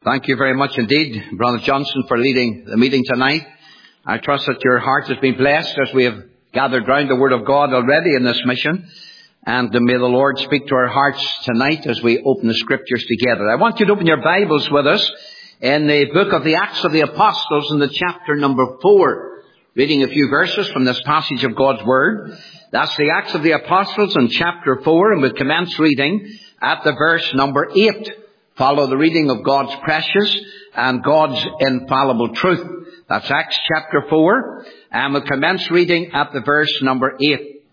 Thank you very much indeed, Brother Johnson, for leading the meeting tonight. I trust that your heart has been blessed as we have gathered round the Word of God already in this mission. And may the Lord speak to our hearts tonight as we open the Scriptures together. I want you to open your Bibles with us in the book of the Acts of the Apostles in the chapter number 4. Reading a few verses from this passage of God's Word. That's the Acts of the Apostles in chapter 4, and we'll commence reading at the verse number 8. Follow the reading of God's precious and God's infallible truth. That's Acts chapter 4, and we'll commence reading at the verse number 8.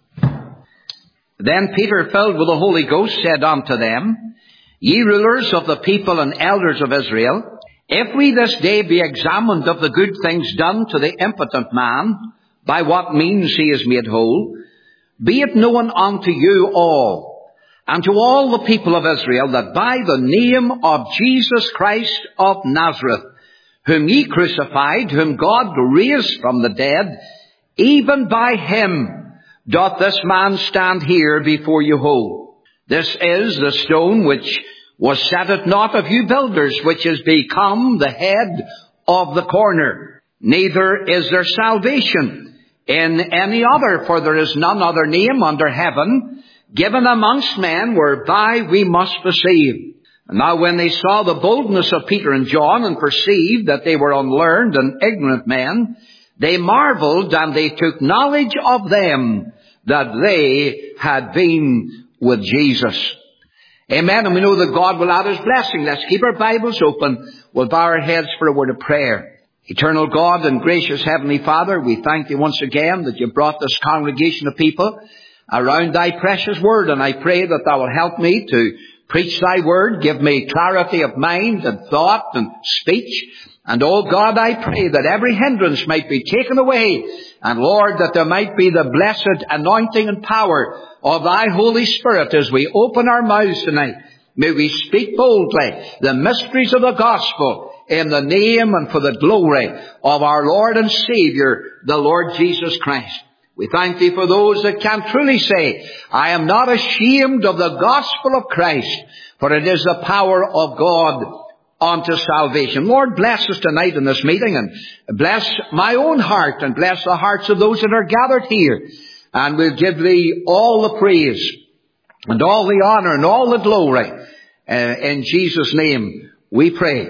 Then Peter, filled with the Holy Ghost, said unto them, Ye rulers of the people and elders of Israel, if we this day be examined of the good things done to the impotent man, by what means he is made whole, be it known unto you all, and to all the people of Israel, that by the name of Jesus Christ of Nazareth, whom ye crucified, whom God raised from the dead, even by him doth this man stand here before you whole. This is the stone which was set at naught of you builders, which is become the head of the corner. Neither is there salvation in any other, for there is none other name under heaven given amongst men whereby we must be saved. And now when they saw the boldness of Peter and John, and perceived that they were unlearned and ignorant men, they marveled, and they took knowledge of them that they had been with Jesus. Amen. And we know that God will add His blessing. Let's keep our Bibles open. We'll bow our heads for a word of prayer. Eternal God and gracious Heavenly Father, we thank Thee once again that You brought this congregation of people around Thy precious Word, and I pray that Thou will help me to preach Thy Word. Give me clarity of mind and thought and speech. And, oh God, I pray that every hindrance might be taken away. And, Lord, that there might be the blessed anointing and power of Thy Holy Spirit as we open our mouths tonight. May we speak boldly the mysteries of the gospel in the name and for the glory of our Lord and Savior, the Lord Jesus Christ. We thank Thee for those that can truly say, I am not ashamed of the gospel of Christ, for it is the power of God unto salvation. Lord, bless us tonight in this meeting, and bless my own heart, and bless the hearts of those that are gathered here. And we'll give Thee all the praise, and all the honor, and all the glory. In Jesus' name we pray.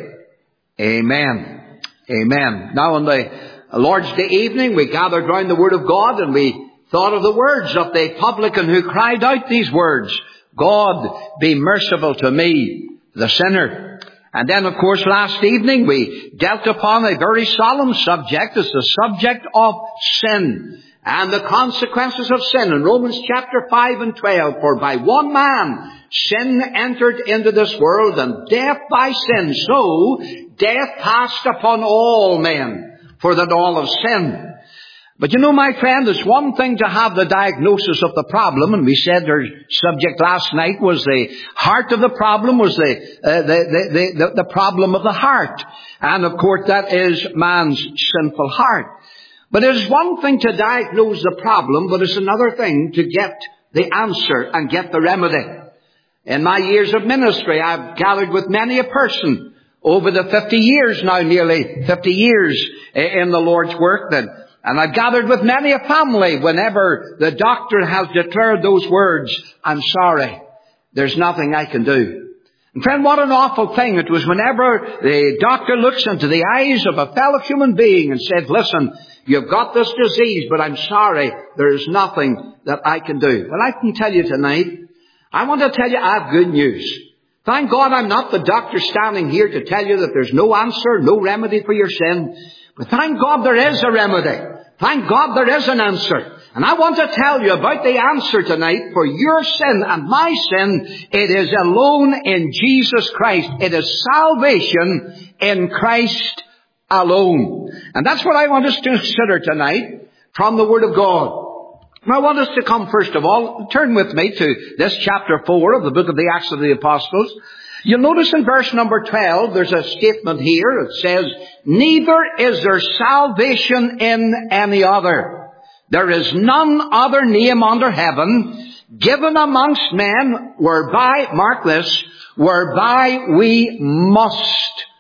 Amen. Amen. Now on the Lord's Day evening, we gathered round the Word of God, and we thought of the words of the publican who cried out these words, God, be merciful to me, the sinner. And then, of course, last evening we dealt upon a very solemn subject. It's the subject of sin and the consequences of sin. In Romans chapter 5 and 12, for by one man sin entered into this world, and death by sin. So death passed upon all men, for that all have sinned. But you know, my friend, it's one thing to have the diagnosis of the problem, and we said our subject last night was the heart of the problem, was the problem of the heart. And of course that is man's sinful heart. But it is one thing to diagnose the problem, but it's another thing to get the answer and get the remedy. In my years of ministry, I've gathered with many a person over the 50 years now, nearly 50 years in the Lord's work, and I've gathered with many a family whenever the doctor has declared those words, I'm sorry, there's nothing I can do. And friend, what an awful thing it was whenever the doctor looks into the eyes of a fellow human being and said, listen, you've got this disease, but I'm sorry, there's nothing that I can do. Well, I can tell you tonight, I want to tell you I have good news. Thank God I'm not the doctor standing here to tell you that there's no answer, no remedy for your sin. But thank God there is a remedy. Thank God there is an answer. And I want to tell you about the answer tonight for your sin and my sin. It is alone in Jesus Christ. It is salvation in Christ alone. And that's what I want us to consider tonight from the Word of God. Now I want us to come first of all, turn with me to this chapter 4 of the book of the Acts of the Apostles. You'll notice in verse number 12, there's a statement here. It says, neither is there salvation in any other. There is none other name under heaven given amongst men whereby, mark this, whereby we must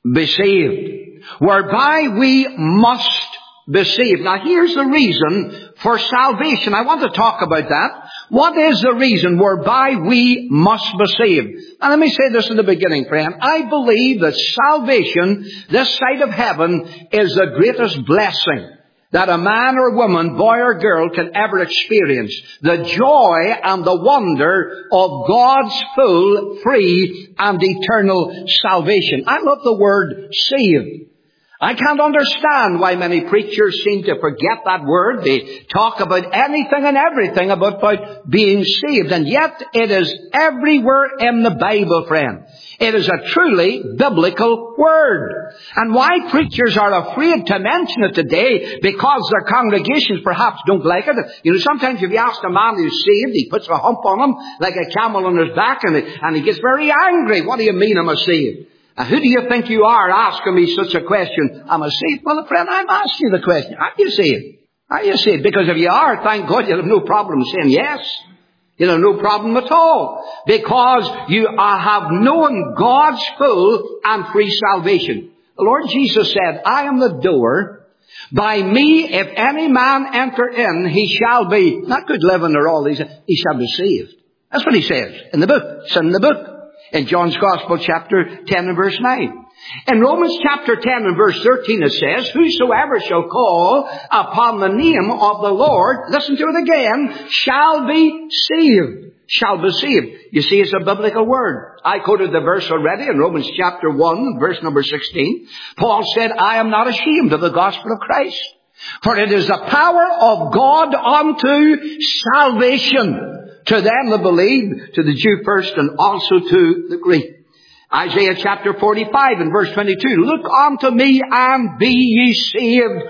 be saved. Whereby we must be saved. Now here's the reason for salvation. I want to talk about that. What is the reason whereby we must be saved? And let me say this in the beginning, friend. I believe that salvation, this side of heaven, is the greatest blessing that a man or woman, boy or girl, can ever experience. The joy and the wonder of God's full, free, and eternal salvation. I love the word saved. I can't understand why many preachers seem to forget that word. They talk about anything and everything about being saved. And yet it is everywhere in the Bible, friend. It is a truly biblical word. And why preachers are afraid to mention it today, because their congregations perhaps don't like it. You know, sometimes if you ask a man who's saved, he puts a hump on him like a camel on his back, and he gets very angry. What do you mean, am I saved? Who do you think you are asking me such a question? Am I saved? Well, friend, I'm asking you the question. Are you saved? Are you saved? Because if you are, thank God, you'll have no problem saying yes. You'll have no problem at all. Because you have known God's full and free salvation. The Lord Jesus said, I am the door. By me, if any man enter in, he shall be, not good living or all these, he shall be saved. That's what he says in the book. It's in the book. In John's Gospel, chapter 10 and verse 9. In Romans chapter 10 and verse 13 it says, whosoever shall call upon the name of the Lord, listen to it again, shall be saved. Shall be saved. You see, it's a biblical word. I quoted the verse already in Romans chapter 1, verse number 16. Paul said, I am not ashamed of the gospel of Christ, for it is the power of God unto salvation to them that believe, to the Jew first and also to the Greek. Isaiah chapter 45 and verse 22. Look unto me and be ye saved,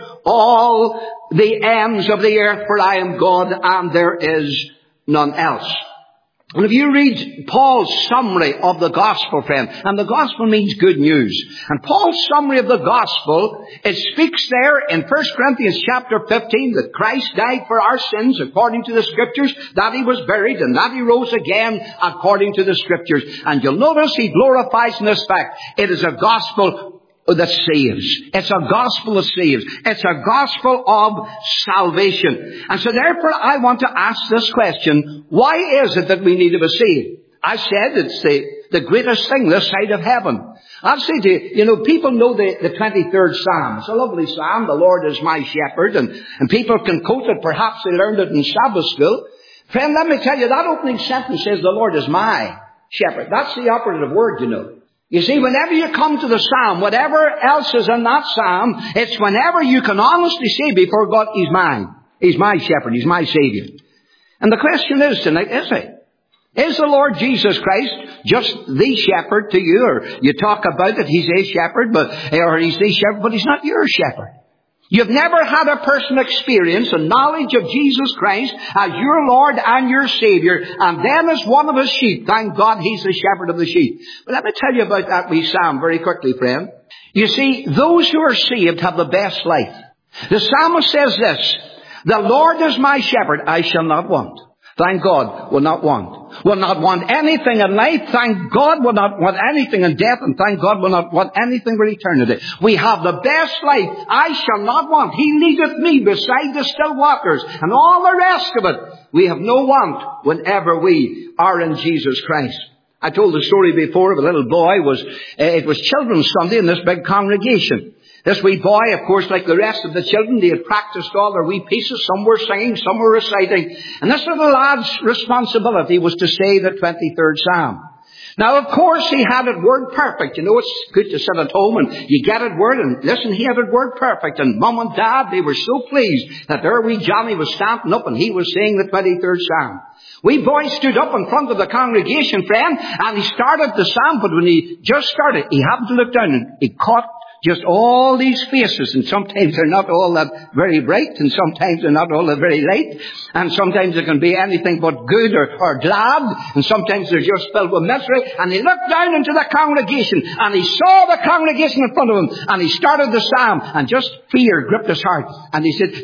all the ends of the earth, for I am God and there is none else. And if you read Paul's summary of the gospel, friend, and the gospel means good news. And Paul's summary of the gospel, it speaks there in 1 Corinthians chapter 15 that Christ died for our sins according to the scriptures, that he was buried, and that he rose again according to the scriptures. And you'll notice he glorifies in this fact. It is a gospel that saves. It's a gospel that saves. It's a gospel of salvation. And so therefore I want to ask this question, why is it that we need to be saved? I said it's the greatest thing this side of heaven. I'll say to you, you know, people know the 23rd Psalm. It's a lovely psalm, the Lord is my shepherd, and people can quote it, perhaps they learned it in Sabbath school. Friend, let me tell you, that opening sentence says the Lord is my shepherd. That's the operative word, you know. You see, whenever you come to the psalm, whatever else is in that psalm, it's whenever you can honestly say before God, he's mine. He's my shepherd. He's my Savior. And the question is tonight, is he? Is the Lord Jesus Christ just the shepherd to you? Or you talk about it, he's a shepherd, or he's the shepherd, but he's not your shepherd. You've never had a person experience a knowledge of Jesus Christ as your Lord and your Savior, and then as one of his sheep. Thank God he's the shepherd of the sheep. But let me tell you about that wee psalm very quickly, friend. You see, those who are saved have the best life. The psalmist says this, the Lord is my shepherd, I shall not want. Thank God, will not want. Will not want anything in life. Thank God, will not want anything in death. And thank God, will not want anything for eternity. We have the best life. I shall not want. He leadeth me beside the still waters. And all the rest of it, we have no want whenever we are in Jesus Christ. I told the story before of a little boy. It was Children's Sunday in this big congregation. This wee boy, of course, like the rest of the children, they had practiced all their wee pieces. Some were singing, some were reciting. And this little lad's responsibility was to say the 23rd Psalm. Now, of course, he had it word perfect. You know, it's good to sit at home and you get it word. And listen, he had it word perfect. And Mum and Dad, they were so pleased that their wee Johnny was standing up and he was saying the 23rd Psalm. Wee boy stood up in front of the congregation, friend, and he started the psalm. But when he just started, he happened to look down and he caught just all these faces, and sometimes they're not all that very bright, and sometimes they're not all that very light, and sometimes it can be anything but good or glad, and sometimes they're just filled with misery. And he looked down into the congregation, and he saw the congregation in front of him, and he started the psalm, and just fear gripped his heart, and he said,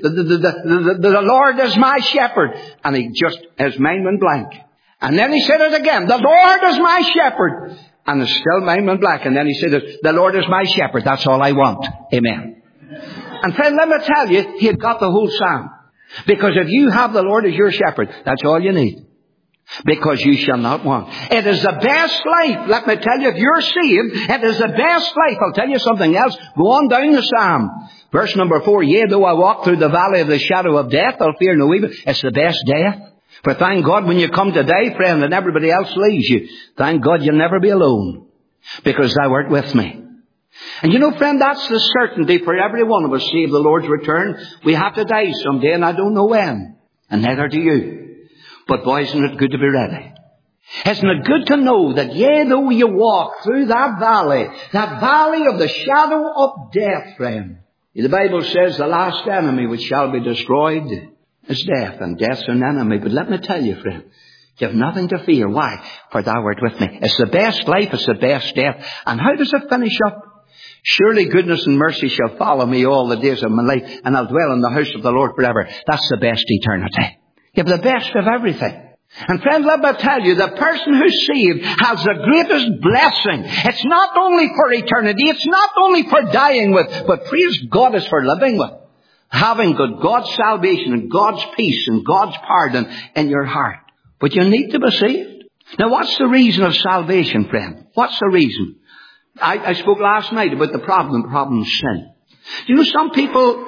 the Lord is my shepherd, and his mind went blank. And then he said it again, the Lord is my shepherd. And the still mind went black. And then he said, the Lord is my shepherd. That's all I want. Amen. And friend, let me tell you, he had got the whole psalm. Because if you have the Lord as your shepherd, that's all you need. Because you shall not want. It is the best life. Let me tell you, if you're saved, it is the best life. I'll tell you something else. Go on down the psalm. Verse number 4. Yea, though I walk through the valley of the shadow of death, I'll fear no evil. It's the best death. For thank God when you come to die, friend, and everybody else leaves you, thank God you'll never be alone. Because thou art with me. And you know, friend, that's the certainty for every one of us saved the Lord's return. We have to die someday, and I don't know when. And neither do you. But boys, isn't it good to be ready? Isn't it good to know that yea, though you walk through that valley of the shadow of death, friend. The Bible says the last enemy which shall be destroyed is death, and death's an enemy. But let me tell you, friend, you have nothing to fear. Why? For thou art with me. It's the best life, it's the best death. And how does it finish up? Surely goodness and mercy shall follow me all the days of my life, and I'll dwell in the house of the Lord forever. That's the best eternity. You have the best of everything. And friend, let me tell you, the person who's saved has the greatest blessing. It's not only for eternity, it's not only for dying with, but praise God, it's for living with. Having God's salvation and God's peace and God's pardon in your heart. But you need to be saved. Now what's the reason of salvation, friend? What's the reason? I spoke last night about the problem of sin. You know, some people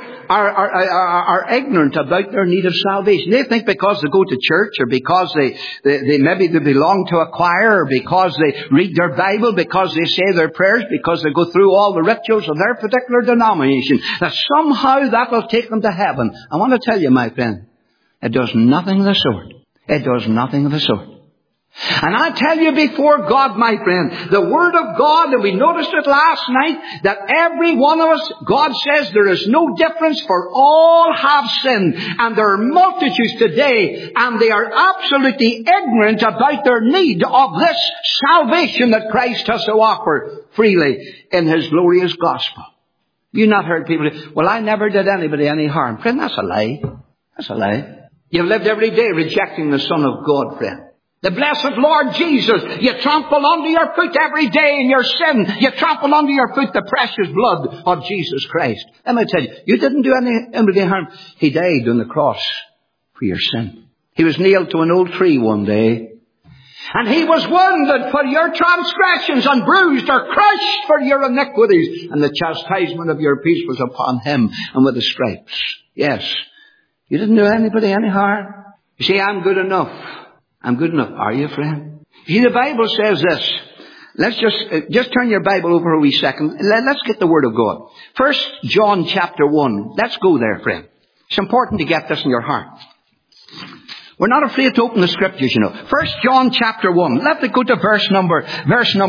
are ignorant about their need of salvation. They think because they go to church, or because they maybe they belong to a choir, or because they read their Bible, because they say their prayers, because they go through all the rituals of their particular denomination, that somehow that will take them to heaven. I want to tell you, my friend, it does nothing of the sort. It does nothing of the sort. And I tell you before God, my friend, the Word of God, and we noticed it last night, that every one of us, God says there is no difference, for all have sinned. And there are multitudes today, and they are absolutely ignorant about their need of this salvation that Christ has to offer freely in His glorious gospel. You've not heard people say, well, I never did anybody any harm. Friend, that's a lie. That's a lie. You've lived every day rejecting the Son of God, friend. The blessed Lord Jesus, you trample under your foot every day in your sin. You trample under your foot the precious blood of Jesus Christ. Let me tell you, you didn't do anybody harm. He died on the cross for your sin. He was nailed to an old tree one day. And He was wounded for your transgressions, and bruised or crushed for your iniquities. And the chastisement of your peace was upon Him, and with the stripes. Yes, you didn't do anybody any harm. You see, I'm good enough. I'm good enough. Are you, friend? See, the Bible says this. Let's just turn your Bible over a wee second. Let's get the Word of God. 1 John chapter 1. Let's go there, friend. It's important to get this in your heart. We're not afraid to open the Scriptures, you know. 1 John chapter 1. Let's go to verse number 8.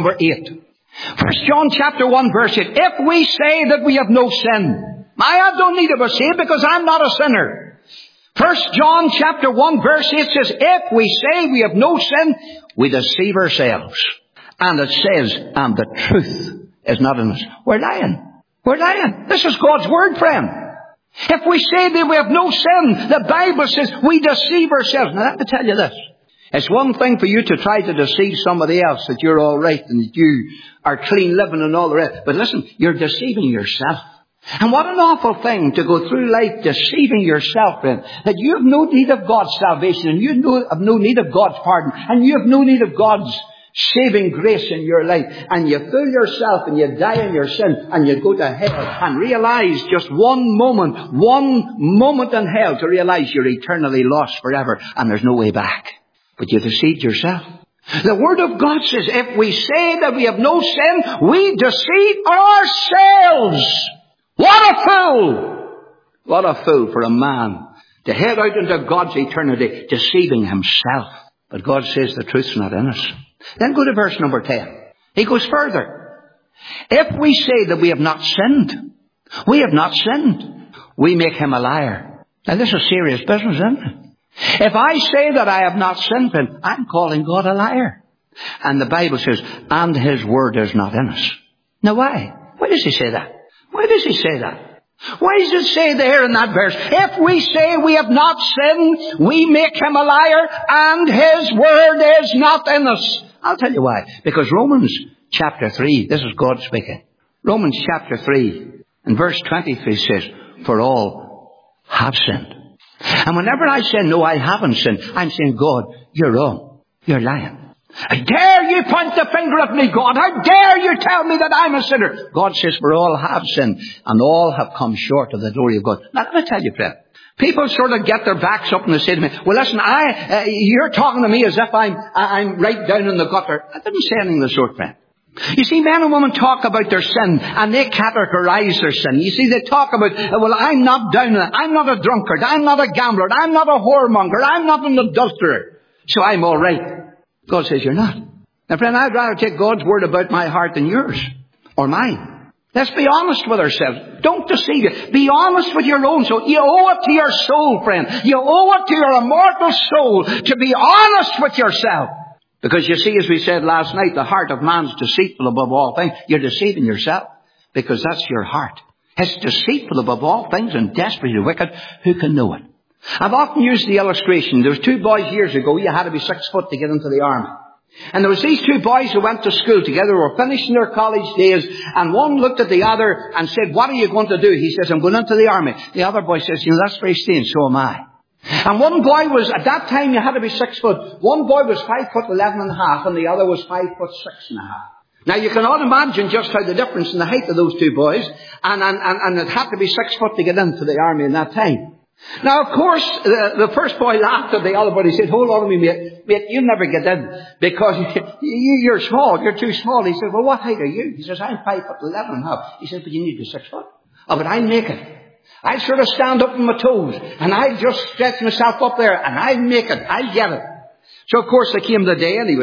1 John chapter 1 verse 8. If we say that we have no sin, I don't need to be saved because I'm not a sinner. 1 John chapter 1 verse 8 says, if we say we have no sin, we deceive ourselves. And it says, and the truth is not in us. We're lying. We're lying. This is God's Word, friend. If we say that we have no sin, the Bible says we deceive ourselves. Now let me tell you this. It's one thing for you to try to deceive somebody else that you're all right and that you are clean living and all the rest. But listen, you're deceiving yourself. And what an awful thing to go through life deceiving yourself in. That you have no need of God's salvation, and you have no need of God's pardon, and you have no need of God's saving grace in your life. And you fool yourself and you die in your sin and you go to hell and realize just one moment in hell to realize you're eternally lost forever and there's no way back. But you deceived yourself. The Word of God says if we say that we have no sin, we deceive ourselves. What a fool! What a fool for a man to head out into God's eternity deceiving himself. But God says the truth's not in us. Then go to verse number 10. He goes further. If we say that we have not sinned, we make Him a liar. Now this is serious business, isn't it? If I say that I have not sinned, then I'm calling God a liar. And the Bible says, and His Word is not in us. Now why? Why does He say that? Why does He say that? Why does it say there in that verse, if we say we have not sinned, we make Him a liar, and His Word is not in us? I'll tell you why. Because Romans chapter 3. This is God speaking. Romans chapter 3 and verse 23 says, for all have sinned. And whenever I say, no, I haven't sinned, I'm saying, God, you're wrong. You're lying. How dare you point the finger at me, God? How dare you tell me that I'm a sinner? God says, for all have sinned, and all have come short of the glory of God. Now, let me tell you, friend. People sort of get their backs up and they say to me, well, listen, you're talking to me as if I'm right down in the gutter. I didn't say anything of the sort, friend. You see, men and women talk about their sin, and they categorize their sin. You see, they talk about, well, I'm not down in it. I'm not a drunkard. I'm not a gambler. I'm not a whoremonger. I'm not an adulterer. So I'm all right. God says you're not. Now, friend, I'd rather take God's word about my heart than yours or mine. Let's be honest with ourselves. Don't deceive you. Be honest with your own soul. You owe it to your soul, friend. You owe it to your immortal soul to be honest with yourself. Because you see, as we said last night, the heart of man's deceitful above all things. You're deceiving yourself because that's your heart. It's deceitful above all things and desperately wicked. Who can know it? I've often used the illustration. There was 2 boys years ago. You had to be 6 foot to get into the army. And there was these 2 boys who went to school together, were finishing their college days, and one looked at the other and said, what are you going to do? He says, I'm going into the army. The other boy says, that's very strange, so am I. And one boy was, at that time you had to be 6 foot. One boy was 5 foot 11 and a half, and the other was 5 foot 6 and a half. Now you can all imagine just how the difference in the height of those 2 boys, and it had to be 6 foot to get into the army in that time. Now, of course, the first boy laughed at the other, but he said, hold on to me, mate, you'll never get in because you're small, you're too small. He said, well, what height are you? He says, I'm 5 foot 11 and a half. He said, but you need to be 6 foot. Oh, but I make it. I sort of stand up on my toes, and I just stretch myself up there, and I make it. I get it. So, of course, there came the day, and he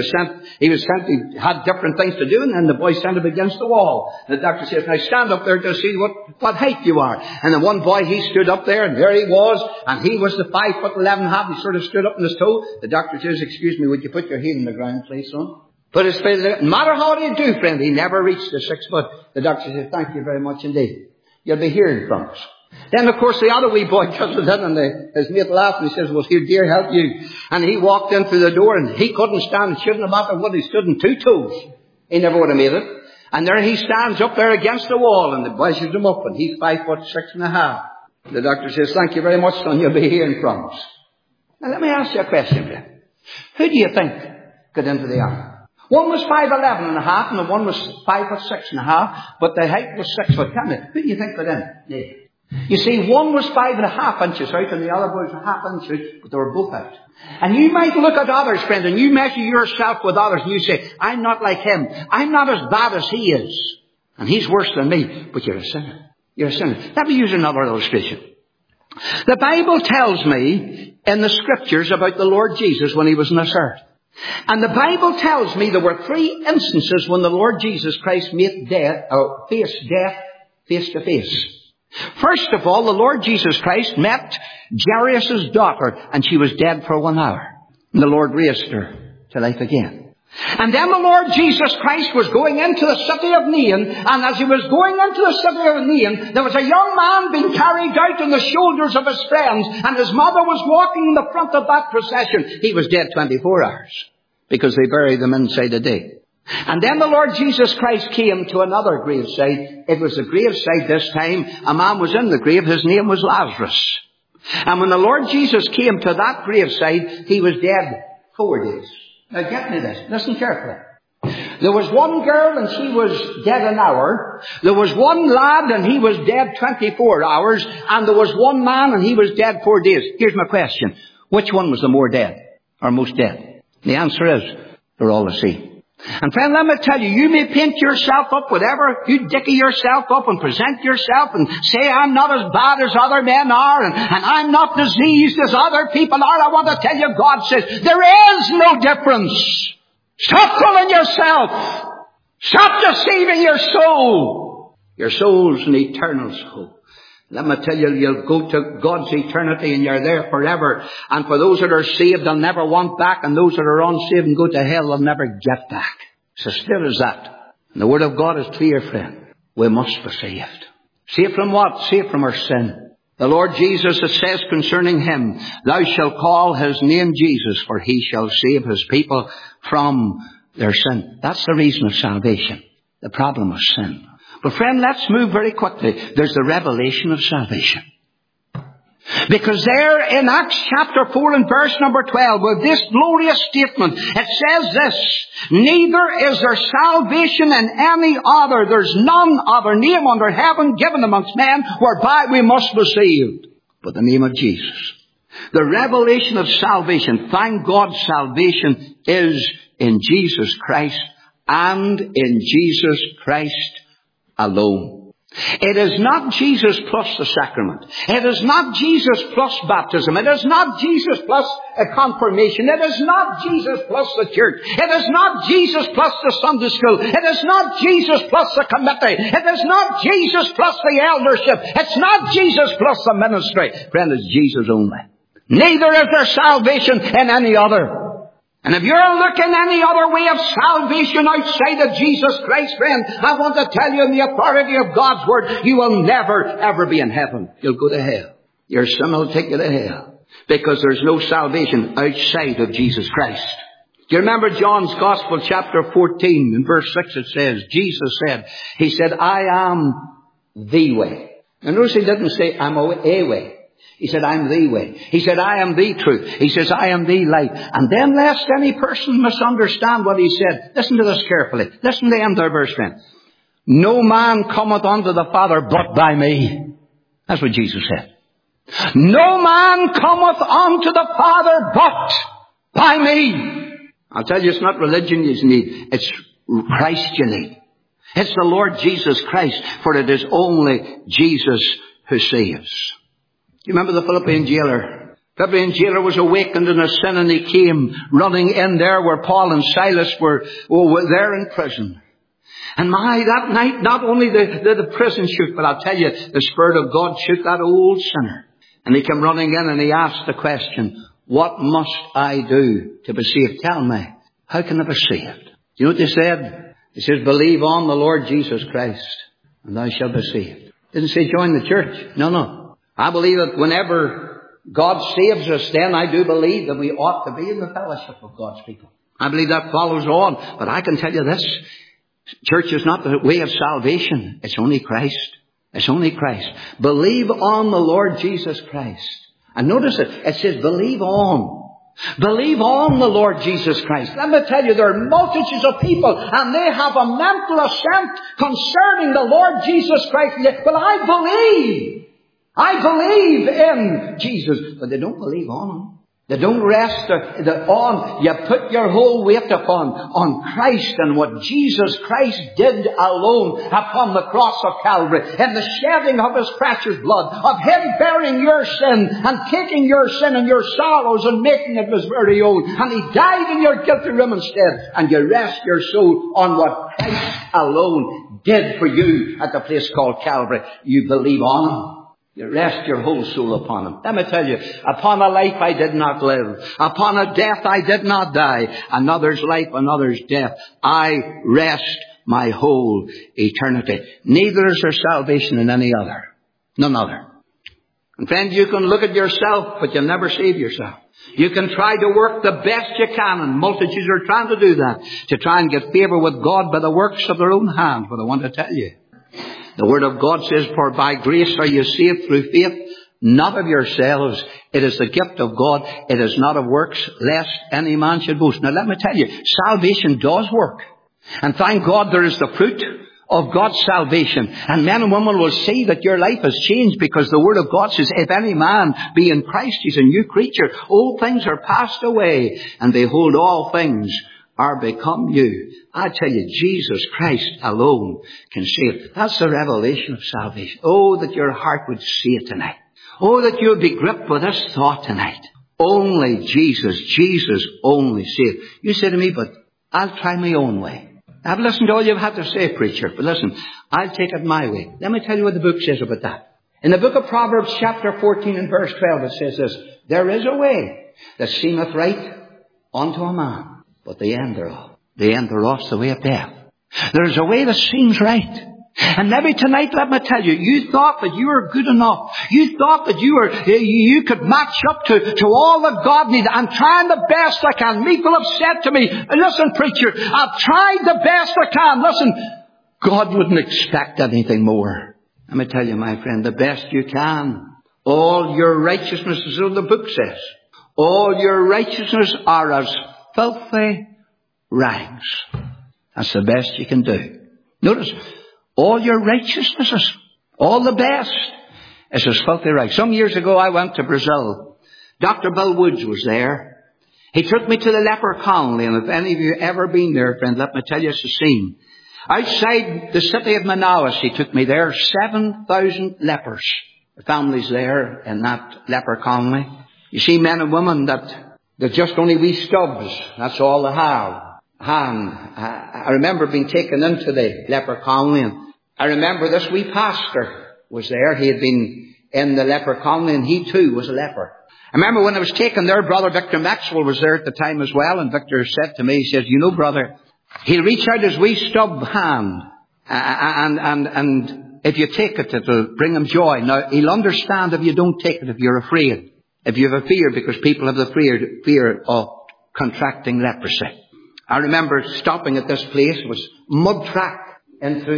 had different things to do, and then the boy sent him against the wall. The doctor says, now stand up there to see what height you are. And the one boy, he stood up there, and there he was, and he was the 5 foot 11 and a half. He sort of stood up on his toe. The doctor says, excuse me, would you put your heel in the ground, please, son? But no matter how you do, friend, he never reached the 6 foot. The doctor says, thank you very much indeed. You'll be hearing from us. Then, of course, the other wee boy just was in, and his mate laughed, and he says, well, here, dear, help you. And he walked in through the door, and he couldn't stand. It shouldn't have mattered what he stood on 2 toes. He never would have made it. And there he stands up there against the wall, and the boy shows him up, and he's 5 foot 6 and a half. The doctor says, thank you very much, son, you'll be hearing from us. Now, let me ask you a question, then. Who do you think got into the army? One was 5'11 and a half, and the one was 5 foot 6 and a half, but the height was 6 foot. Tell me, who do you think got in? Yeah. You see, one was 5.5 inches out, and the other was 1/2 inch out, but they were both out. And you might look at others, friend, and you measure yourself with others, and you say, I'm not like him. I'm not as bad as he is. And he's worse than me, but you're a sinner. You're a sinner. Let me use another illustration. The Bible tells me in the Scriptures about the Lord Jesus when he was on this earth. And the Bible tells me there were 3 instances when the Lord Jesus Christ faced death face to face. First of all, the Lord Jesus Christ met Jairus' daughter, and she was dead for 1 hour. And the Lord raised her to life again. And then the Lord Jesus Christ was going into the city of Nain, and as he was going into the city of Nain, there was a young man being carried out on the shoulders of his friends, and his mother was walking in the front of that procession. He was dead 24 hours, because they buried them inside a day. And then the Lord Jesus Christ came to another graveside. It was a graveside this time. A man was in the grave. His name was Lazarus. And when the Lord Jesus came to that graveside, he was dead 4 days. Now get me this. Listen carefully. There was one girl and she was dead an hour. There was one lad and he was dead 24 hours. And there was one man and he was dead 4 days. Here's my question. Which one was the more dead or most dead? The answer is they're all the same. And friend, let me tell you, you may paint yourself up, whatever, you dicky yourself up and present yourself and say, I'm not as bad as other men are, and I'm not diseased as other people are. I want to tell you, God says, there is no difference. Stop fooling yourself. Stop deceiving your soul. Your soul's an eternal soul. Let me tell you, you'll go to God's eternity and you're there forever. And for those that are saved, they'll never want back. And those that are unsaved and go to hell, they'll never get back. So still as that. And the Word of God is clear, friend. We must be saved. Saved from what? Saved from our sin. The Lord Jesus, it says concerning him, thou shalt call his name Jesus, for he shall save his people from Their sin. That's the reason of salvation. The problem of sin. But friend, let's move very quickly. There's the revelation of salvation. Because there in Acts chapter 4 and verse number 12, with this glorious statement, it says this, neither is there salvation in any other. There's none other name under heaven given amongst men whereby we must be saved. But the name of Jesus. The revelation of salvation. Thank God salvation is in Jesus Christ and in Jesus Christ alone. It is not Jesus plus the sacrament. It is not Jesus plus baptism. It is not Jesus plus a confirmation. It is not Jesus plus the church. It is not Jesus plus the Sunday school. It is not Jesus plus the committee. It is not Jesus plus the eldership. It's not Jesus plus the ministry. Friend, it's Jesus only. Neither is there salvation in any other. And if you're looking any other way of salvation outside of Jesus Christ, friend, I want to tell you in the authority of God's Word, you will never, ever be in heaven. You'll go to hell. Your sin will take you to hell. Because there's no salvation outside of Jesus Christ. Do you remember John's Gospel, chapter 14, in verse 6 it says, Jesus said, He said, I am the way. And notice He didn't say, I'm a way. He said, I'm the way. He said, I am the truth. He says, I am the light. And then lest any person misunderstand what He said, listen to this carefully. Listen to the end of the verse, friend. No man cometh unto the Father but by me. That's what Jesus said. No man cometh unto the Father but by me. I'll tell you, it's not religion you need. It's Christ you need. It's the Lord Jesus Christ, for it is only Jesus who saves. You remember the Philippian jailer? Philippian jailer was awakened in his sin and he came running in there where Paul and Silas were there in prison. And that night, not only the prison shook, but I'll tell you, the Spirit of God shook that old sinner. And he came running in and he asked the question, what must I do to be saved? Tell me, how can I be saved? Do you know what they said? They said, believe on the Lord Jesus Christ and thou shalt be saved. Didn't say join the church. No. I believe that whenever God saves us, then I do believe that we ought to be in the fellowship of God's people. I believe that follows on. But I can tell you this. Church is not the way of salvation. It's only Christ. It's only Christ. Believe on the Lord Jesus Christ. And notice it. It says believe on. Believe on the Lord Jesus Christ. Let me tell you, there are multitudes of people and they have a mental assent concerning the Lord Jesus Christ. Well, I believe in Jesus, but they don't believe on Him. They don't rest on. You put your whole weight on Christ and what Jesus Christ did alone upon the cross of Calvary, and the shedding of His precious blood, of Him bearing your sin and taking your sin and your sorrows and making it His very own. And He died in your guilty room instead, and you rest your soul on what Christ alone did for you at the place called Calvary. You believe on Him. You rest your whole soul upon Him. Let me tell you, upon a life I did not live. Upon a death I did not die. Another's life, another's death. I rest my whole eternity. Neither is there salvation in any other. None other. And friend, you can look at yourself, but you'll never save yourself. You can try to work the best you can, and multitudes are trying to do that, to try and get favor with God by the works of their own hands. But I want to tell you, the Word of God says, for by grace are you saved through faith, not of yourselves. It is the gift of God. It is not of works, lest any man should boast. Now let me tell you, salvation does work. And thank God there is the fruit of God's salvation. And men and women will see that your life has changed, because the Word of God says, if any man be in Christ, he's a new creature. Old things are passed away, and behold, all things are become new. I tell you, Jesus Christ alone can save. That's the revelation of salvation. Oh, that your heart would see it tonight. Oh, that you would be gripped with this thought tonight. Only Jesus only saved. You say to me, but I'll try my own way. I've listened to all you've had to say, preacher, but listen, I'll take it my way. Let me tell you what the book says about that. In the book of Proverbs, chapter 14 and verse 12, it says this, there is a way that seemeth right unto a man, but the end thereof is the way of death. There's a way that seems right. And maybe tonight, let me tell you, you thought that you were good enough. You thought that you could match up to all that God needed. I'm trying the best I can. People have said to me, listen, preacher, I've tried the best I can. Listen, God wouldn't expect anything more. Let me tell you, my friend, the best you can. All your righteousness, as the book says, all your righteousness are as filthy rags. That's the best you can do. Notice, all your righteousnesses, all the best, is as filthy rags. Some years ago I went to Brazil. Dr. Bill Woods was there. He took me to the leper colony, and if any of you ever been there, friend, let me tell you, it's a scene. Outside the city of Manaus, he took me there, 7,000 lepers. The families there in that leper colony. You see men and women that just only wee stubs. That's all they have. I remember being taken into the leper colony, and I remember this wee pastor was there. He had been in the leper colony, and he too was a leper. I remember when I was taken there, Brother Victor Maxwell was there at the time as well, and Victor said to me, he says, you know, brother, he'll reach out his wee stub hand, and if you take it, it'll bring him joy. Now, he'll understand if you don't take it, if you're afraid. If you have a fear, because people have the fear of contracting leprosy. I remember stopping at this place. It was mud track in through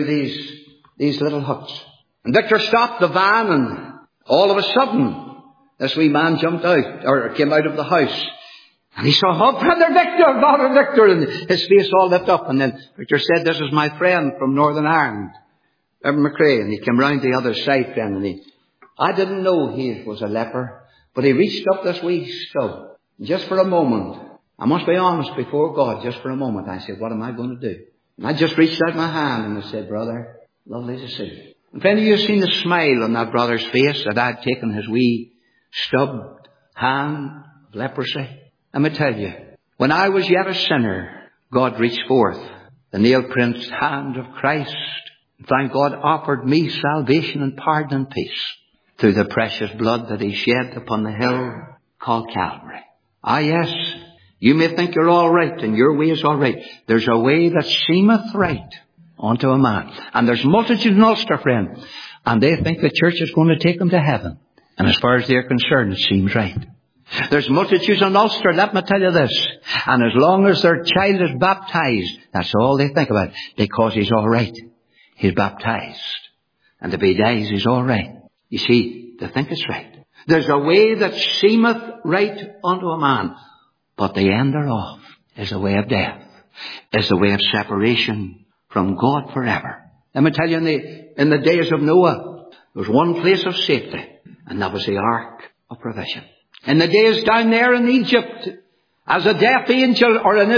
these little huts. And Victor stopped the van, and all of a sudden, this wee man jumped out, or came out of the house. And he saw, oh, Brother Victor, and his face all lit up. And then Victor said, this is my friend from Northern Ireland, Evan McRae. And he came round the other side then, and I didn't know he was a leper, but he reached up this wee stub. And just for a moment, I must be honest before God, just for a moment, I said, what am I going to do? And I just reached out my hand and I said, brother, lovely to see you. And if any of you have seen the smile on that brother's face that I'd taken his wee stubbed hand of leprosy, let me tell you, when I was yet a sinner, God reached forth the nail-printed hand of Christ. And thank God offered me salvation and pardon and peace through the precious blood that he shed upon the hill called Calvary. Ah, yes. You may think you're all right and your way is all right. There's a way that seemeth right unto a man. And there's multitudes in Ulster, friend. And they think the church is going to take them to heaven. And as far as they're concerned, it seems right. There's multitudes in Ulster, let me tell you this. And as long as their child is baptized, that's all they think about. Because he's all right. He's baptized. And if he dies, he's all right. You see, they think it's right. There's a way that seemeth right unto a man. But the end thereof is the way of death, is the way of separation from God forever. Let me tell you, in the days of Noah, there was one place of safety, and that was the Ark of Provision. In the days down there in Egypt, as a death angel,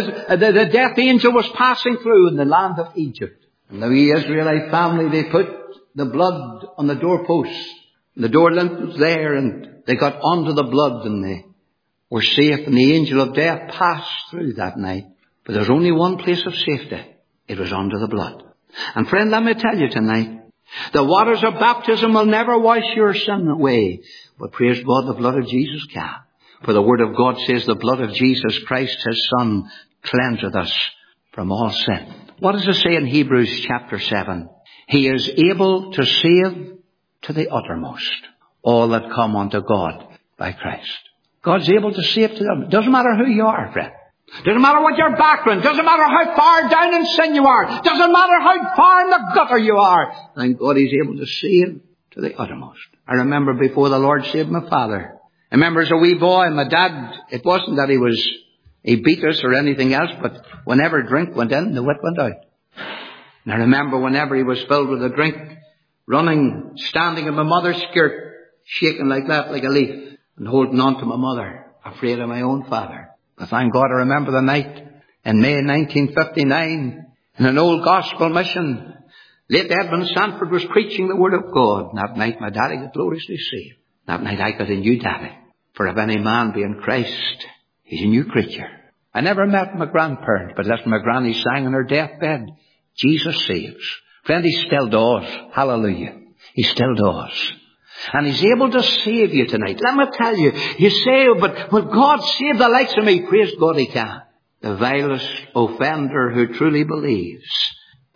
the death angel was passing through in the land of Egypt. And the Israelite family, they put the blood on the doorposts, the door lintels there, and they got onto the blood, and they were safe, and the angel of death passed through that night. But there's only one place of safety. It was under the blood. And friend, let me tell you tonight, the waters of baptism will never wash your sin away. But praise God, the blood of Jesus can. For the word of God says the blood of Jesus Christ, his Son, cleanseth us from all sin. What does it say in Hebrews chapter 7? He is able to save to the uttermost all that come unto God by Christ. God's able to save to them. It doesn't matter who you are, friend. Doesn't matter what your background. Doesn't matter how far down in sin you are. Doesn't matter how far in the gutter you are. Thank God he's able to save to the uttermost. I remember before the Lord saved my father. I remember as a wee boy, my dad, it wasn't that he beat us or anything else, but whenever drink went in, the wit went out. And I remember whenever he was filled with a drink, running, standing in my mother's skirt, shaking like that, like a leaf. And holding on to my mother, afraid of my own father. But thank God I remember the night in May 1959 in an old gospel mission. Late Edmund Sanford was preaching the word of God. And that night my daddy got gloriously saved. That night I got a new daddy. For if any man be in Christ, he's a new creature. I never met my grandparents, but listen, my granny sang on her deathbed, Jesus saves. Friend, he still does. Hallelujah. He still does. And he's able to save you tonight. Let me tell you, you say, but will God save the likes of me? Praise God he can. The vilest offender who truly believes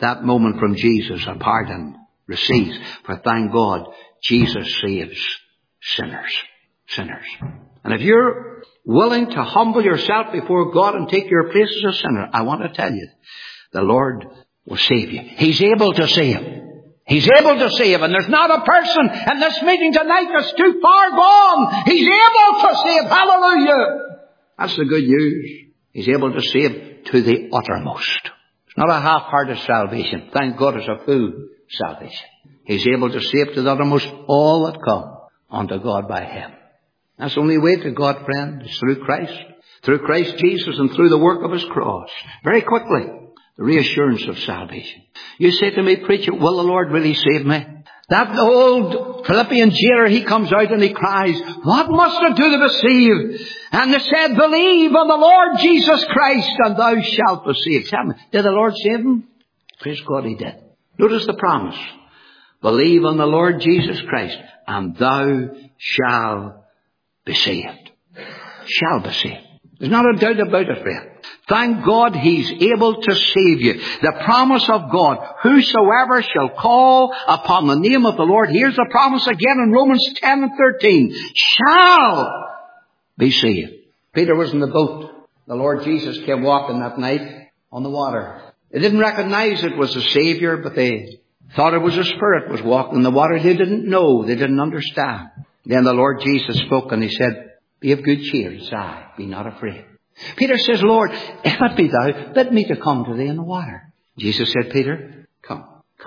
that moment from Jesus, a pardon received. For thank God, Jesus saves sinners. Sinners. And if you're willing to humble yourself before God and take your place as a sinner, I want to tell you, the Lord will save you. He's able to save. He's able to save. And there's not a person in this meeting tonight that's too far gone. He's able to save. Hallelujah. That's the good news. He's able to save to the uttermost. It's not a half-hearted salvation. Thank God it's a full salvation. He's able to save to the uttermost all that come unto God by Him. That's the only way to God, friend, is through Christ. Through Christ Jesus and through the work of His cross. Very quickly, the reassurance of salvation. You say to me, preacher, will the Lord really save me? That old Philippian jailer, he comes out and he cries, what must I do to be saved? And they said, believe on the Lord Jesus Christ and thou shalt be saved. Tell me, did the Lord save him? Praise God, He did. Notice the promise. Believe on the Lord Jesus Christ and thou shalt be saved. Shall be saved. There's not a doubt about it, friend. Thank God He's able to save you. The promise of God, whosoever shall call upon the name of the Lord, here's the promise again in Romans 10 and 13, shall be saved. Peter was in the boat. The Lord Jesus came walking that night on the water. They didn't recognize it was a Savior, but they thought it was a Spirit was walking in the water. They didn't know. They didn't understand. Then the Lord Jesus spoke and He said, be of good cheer, it's I, be not afraid. Peter says, Lord, if it be thou, bid me to come to thee in the water. Jesus said, Peter, come.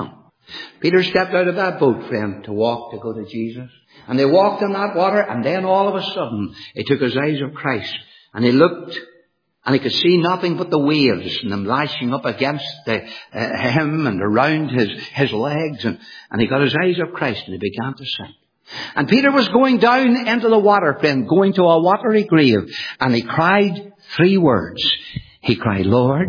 Peter stepped out of that boat, friend, to go to Jesus. And they walked in that water, and then all of a sudden, he took his eyes of Christ, and he looked, and he could see nothing but the waves, and them lashing up against him and around his legs, and he got his eyes of Christ, and he began to sink. And Peter was going down into the water, friend, going to a watery grave, and he cried 3 words. He cried, Lord,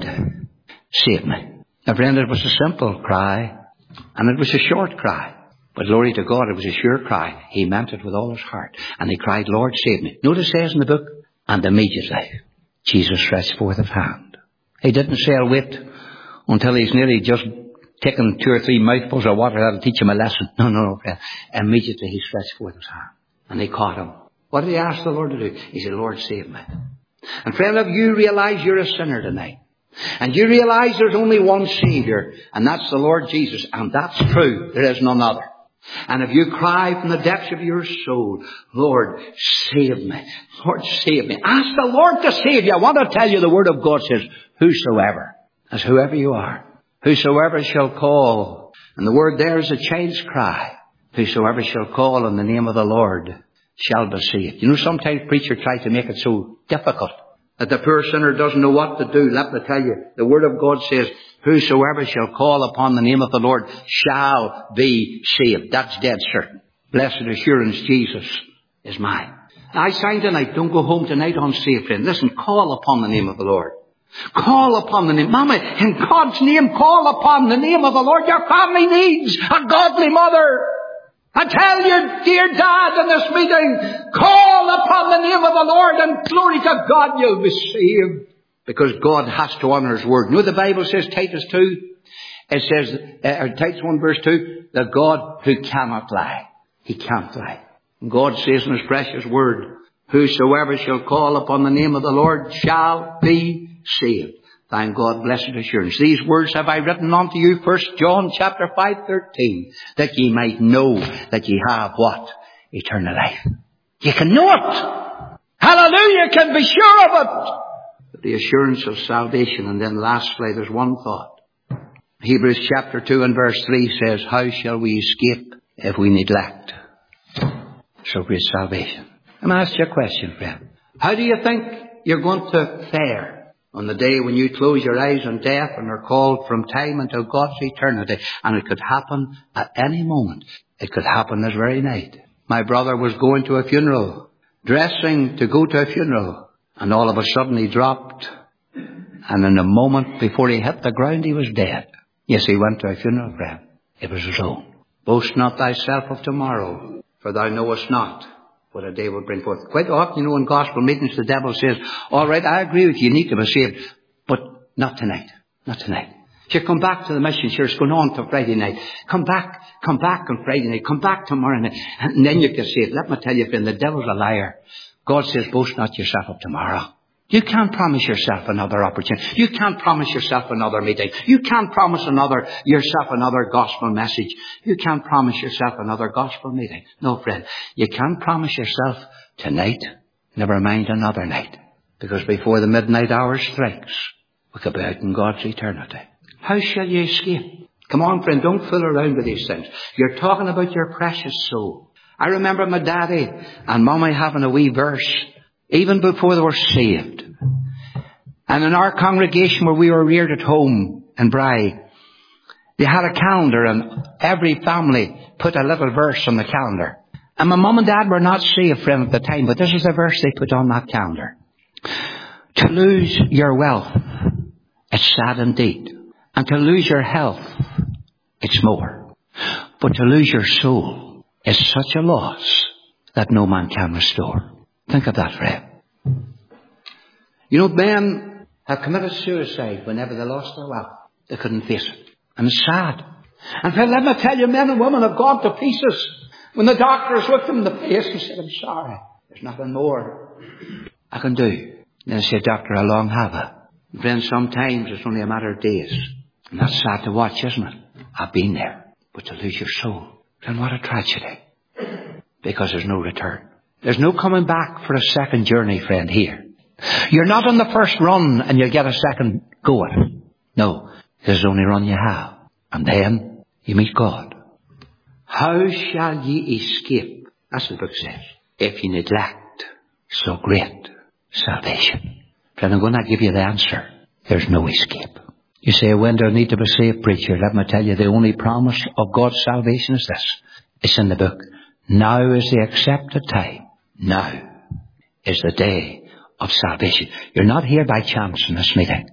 save me. Now, friend, it was a simple cry, and it was a short cry. But glory to God, it was a sure cry. He meant it with all his heart. And he cried, Lord, save me. Notice it says in the book, and immediately Jesus stretched forth his hand. He didn't say, I'll wait until he's nearly just taken 2 or 3 mouthfuls of water, that'll teach him a lesson. No, friend. Immediately he stretched forth his hand. And they caught him. What did he ask the Lord to do? He said, Lord, save me. And friend, if you realize you're a sinner tonight, and you realize there's only one Savior, and that's the Lord Jesus, and that's true, there is none other. And if you cry from the depths of your soul, Lord, save me. Lord, save me. Ask the Lord to save you. I want to tell you the Word of God says, whosoever, as whoever you are, whosoever shall call, and the word there is a child's cry, whosoever shall call on the name of the Lord shall be saved. You know, sometimes preachers try to make it so difficult that the poor sinner doesn't know what to do. Let me tell you, the Word of God says, whosoever shall call upon the name of the Lord shall be saved. That's dead certain. Blessed assurance, Jesus is mine. I sang tonight, don't go home tonight unsaved, friend. Listen, call upon the name of the Lord. Call upon the name. Mama, in God's name, call upon the name of the Lord. Your family needs a godly mother. I tell you, dear Dad, in this meeting, call upon the name of the Lord and glory to God, you'll be saved. Because God has to honor His word. You know the Bible says, Titus 2, it says, Titus 1 verse 2, that God who cannot lie. He can't lie. And God says in His precious word, whosoever shall call upon the name of the Lord shall be saved. Thank God, blessed assurance. These words have I written unto you, 1 John chapter 5:13, that ye might know that ye have what? Eternal life. You can know it. Hallelujah, you can be sure of it. The assurance of salvation. And then lastly, there's one thought. Hebrews chapter 2 and verse 3 says, how shall we escape if we neglect so great salvation? Let me ask you a question, friend. How do you think you're going to fare on the day when you close your eyes on death and are called from time until God's eternity? And it could happen at any moment. It could happen this very night. My brother was going to a funeral, dressing to go to a funeral. And all of a sudden he dropped. And in a moment before he hit the ground, he was dead. Yes, he went to a funeral, friend. It was his own. Boast not thyself of tomorrow, for thou knowest not what a day will bring forth. Quite often, you know, in gospel meetings, the devil says, all right, I agree with you, you need to be saved, but not tonight. Not tonight. You come back to the mission. Sure, it's going on to Friday night. Come back on Friday night. Come back tomorrow night. And then you can say it. Let me tell you, friend, the devil's a liar. God says, boast not yourself of tomorrow. You can't promise yourself another opportunity. You can't promise yourself another meeting. You can't promise yourself another gospel message. You can't promise yourself another gospel meeting. No, friend. You can't promise yourself tonight. Never mind another night. Because before the midnight hour strikes, we could be out in God's eternity. How shall you escape? Come on, friend, don't fool around with these things. You're talking about your precious soul. I remember my daddy and mommy having a wee verse, even before they were saved. And in our congregation where we were reared at home in Bry, they had a calendar and every family put a little verse on the calendar. And my mum and dad were not saved, friend, at the time, but this is the verse they put on that calendar. To lose your wealth, it's sad indeed. And to lose your health, it's more. But to lose your soul is such a loss that no man can restore. Think of that, friend. You know, men have committed suicide whenever they lost their wealth. They couldn't face it. And it's sad. And friend, let me tell you, men and women have gone to pieces. When the doctors looked them in the face and said, I'm sorry, there's nothing more I can do. And then they said, doctor, how long have I? And friend, sometimes it's only a matter of days. And that's sad to watch, isn't it? I've been there. But to lose your soul, then what a tragedy. Because there's no return. There's no coming back for a second journey, friend, here. You're not on the first run and you'll get a second go at it. No, there's the only run you have. And then you meet God. How shall ye escape? That's what the book says. If you neglect so great salvation. Friend, I'm going to give you the answer. There's no escape. You say, when do I need to be saved, preacher? Let me tell you, the only promise of God's salvation is this. It's in the book. Now is the accepted time. Now is the day of salvation. You're not here by chance in this meeting.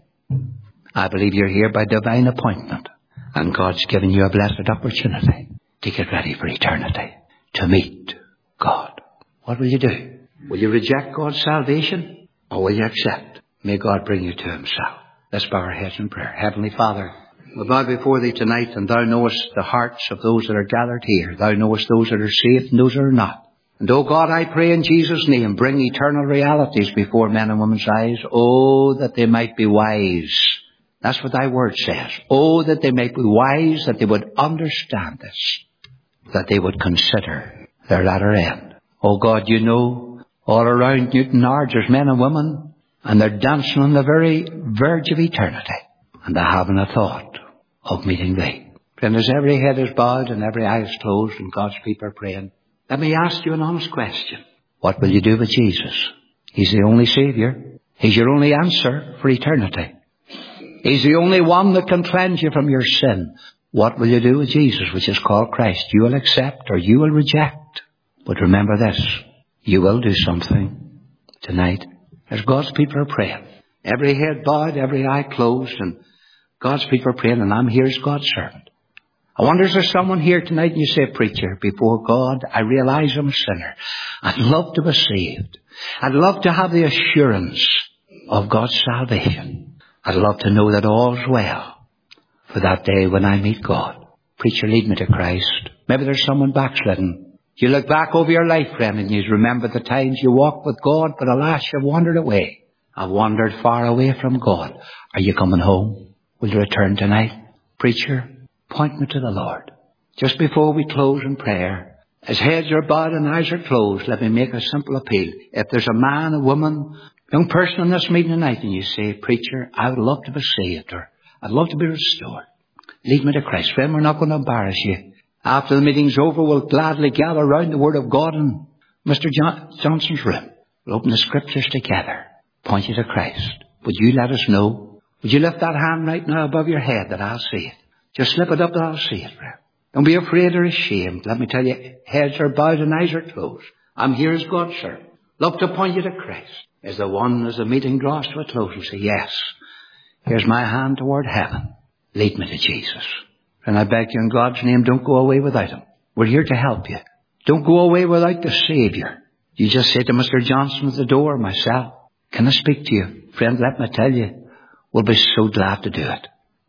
I believe you're here by divine appointment. And God's given you a blessed opportunity to get ready for eternity. To meet God. What will you do? Will you reject God's salvation? Or will you accept? May God bring you to Himself. Let's bow our heads in prayer. Heavenly Father, we bow before Thee tonight, and Thou knowest the hearts of those that are gathered here. Thou knowest those that are saved and those that are not. And, oh God, I pray in Jesus' name, bring eternal realities before men and women's eyes. Oh, that they might be wise. That's what Thy word says. Oh, that they might be wise, that they would understand this, that they would consider their latter end. Oh God, you know, all around Newton Ards there's men and women, and they're dancing on the very verge of eternity. And they're having a thought of meeting Thee. Friend, as every head is bowed and every eye is closed and God's people are praying, let me ask you an honest question. What will you do with Jesus? He's the only Saviour. He's your only answer for eternity. He's the only one that can cleanse you from your sin. What will you do with Jesus, which is called Christ? You will accept or you will reject. But remember this, you will do something tonight. As God's people are praying, every head bowed, every eye closed, and God's people are praying, and I'm here as God's servant. I wonder, is there someone here tonight and you say, preacher, before God, I realize I'm a sinner. I'd love to be saved. I'd love to have the assurance of God's salvation. I'd love to know that all's well for that day when I meet God. Preacher, lead me to Christ. Maybe there's someone backslidden. You look back over your life, friend, and you remember the times you walked with God, but alas, you've wandered away. I've wandered far away from God. Are you coming home? Will you return tonight? Preacher, point me to the Lord. Just before we close in prayer, as heads are bowed and eyes are closed, let me make a simple appeal. If there's a man, a woman, young person in this meeting tonight, and you say, preacher, I would love to be saved, or I'd love to be restored, lead me to Christ. Friend, we're not going to embarrass you. After the meeting's over, we'll gladly gather round the Word of God in Mr. Johnson's room. We'll open the Scriptures together, point you to Christ. Would you let us know? Would you lift that hand right now above your head that I'll see it? Just slip it up that I'll see it, friend. Don't be afraid or ashamed. Let me tell you, heads are bowed and eyes are closed. I'm here as God's servant. Love to point you to Christ. As the meeting draws to a close, and say, yes, here's my hand toward heaven. Lead me to Jesus. And I beg you in God's name, don't go away without Him. We're here to help you. Don't go away without the Saviour. You just say to Mr. Johnson at the door, myself, can I speak to you? Friend, let me tell you, we'll be so glad to do it.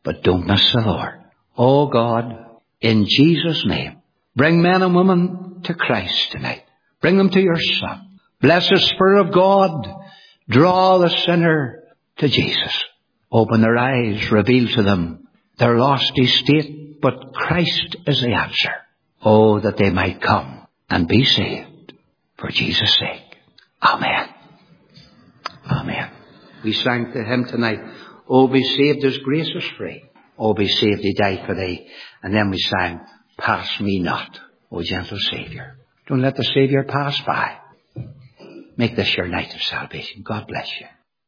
but don't miss the Lord. Oh God, in Jesus' name, bring men and women to Christ tonight. Bring them to your Son. Bless the Spirit of God. Draw the sinner to Jesus. Open their eyes, reveal to them their lost estate, but Christ is the answer. Oh, that they might come and be saved for Jesus' sake. Amen. Amen. We sang to him tonight, oh, be saved, his grace is free. Oh, be saved, he died for thee. And then we sang, pass me not, O gentle Saviour. Don't let the Saviour pass by. Make this your night of salvation. God bless you.